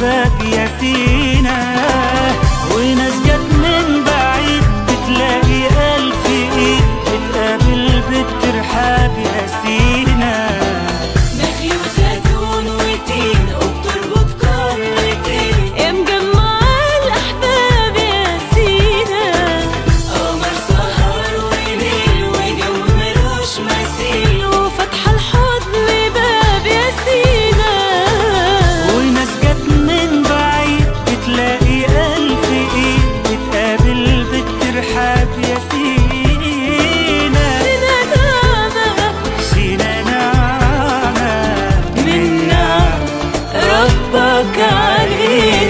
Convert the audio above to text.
باب يا سينا. وناس جت من بعيد بتلاقي ألف إيد بتقابل بالترحاب يا سينا. نخل وزيتون وتين وبتربط قارتين يا مجمع الأحباب يا سينا. قمر سهر وليل وجو ملوش مثيل وفتح الحضن باب يا سينا. وناس جت من بعيد بتلاقي ألف إيد بتقابل بالترحاب يا سينا. سينا نعمة من نعم ربك علينا.